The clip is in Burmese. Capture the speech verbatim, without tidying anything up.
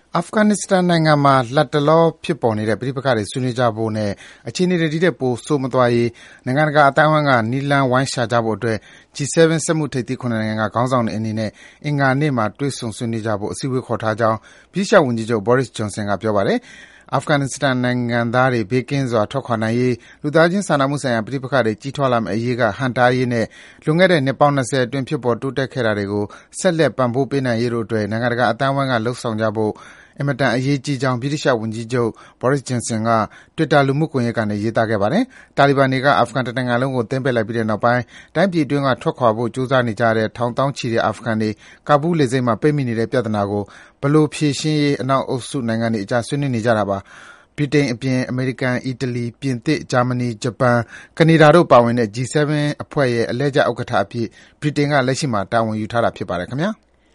အာဖဂန်နစ္စတန်နိုင်ငံမှာလတ်တလောဖြစ်ပေါ်နေတဲ့ပဋိပက္ခတွေဆွေးနွေးကြဖို့နဲ့အခြေအနေတွေဒီထက်ပိုဆိုးမသွားရေးနိုင်ငံတကာအသိုင်းအဝိုင်းကနည်းလမ်းဝိုင်းရှာကြဖို့အတွက် G 7 စက်မှုထိပ်သီး ၇ နိုင်ငံကခေါင်းဆောင်တွေအနေနဲ့အင်္ဂါနေ့မှာတွေ့ဆုံဆွေးနွေးကြဖို့အစည်းအဝေးခေါ်ထားကြောင်းဗြိတိသျှဝန်ကြီးချုပ် Boris Johnson ကပြောပါတယ်။ အာဖဂန်နစ္စတန်နိုင်ငံသားတွေဘေးကင်းစွာထွက်ခွာနိုင်ရေး၊ လူသားချင်းစာနာမှုဆိုင်ရာပဋိပက္ခတွေကြီးထွားလာမယ့်အရေးကဟန့်တားရေးနဲ့ လွန်ခဲ့တဲ့နှစ်ပေါင်း ၂၀ အတွင်းဖြစ်ပေါ်တိုးတက်ခဲ့တာတွေကိုဆက်လက်ပံ့ပိုးပေးနိုင်ရေးတို့အတွက် နိုင်ငံတကာအသိုင်းအဝိုင်းကလုပ်ဆောင်ကြဖို့အင်မတန်အရေးကြီးကြောင်း ဗြိတိသျှဝန်ကြီးချုပ် Boris Johnson က Twitter လူမှုကွန်ယက်ကနေရေးသားခဲ့ပါတယ်။ တာလီဘန်တွေကအာဖဂန်တနိုင်ငံလုံးကိုသိမ်းပိုက်လိုက်ပြီးတဲ့နောက်ပိုင်း တိုင်းပြည်အတွင်းကထွက်ခွာဖို့ကြိုးစားနေကြတဲ့ထောင်သောင်းချီတဲ့အာဖဂန်တွေ ကာဘူးလ်လေဆိပ်မှာပိတ်မိနေတဲ့ပြဿနာကိုဘယ်လိုဖြေရှင်းရေးအနောက်အုပ်စုနိုင်ငံတွေအကြားဆွေးနွေးနေကြတာပါ။ ဗြိတိန်အပြင် အမေရိကန်၊ အီတလီ၊ ပြင်သစ်၊ ဂျာမနီ၊ ဂျပန်၊ ကနေဒါတို့ပါဝင်တဲ့ G 7 အဖွဲ့ရဲ့အလှည့်ကျဥက္ကဋ္ဌအဖြစ် ဗြိတိန်ကလက်ရှိမှာတာဝန်ယူထားတာဖြစ်ပါတယ်ခင်ဗျာ။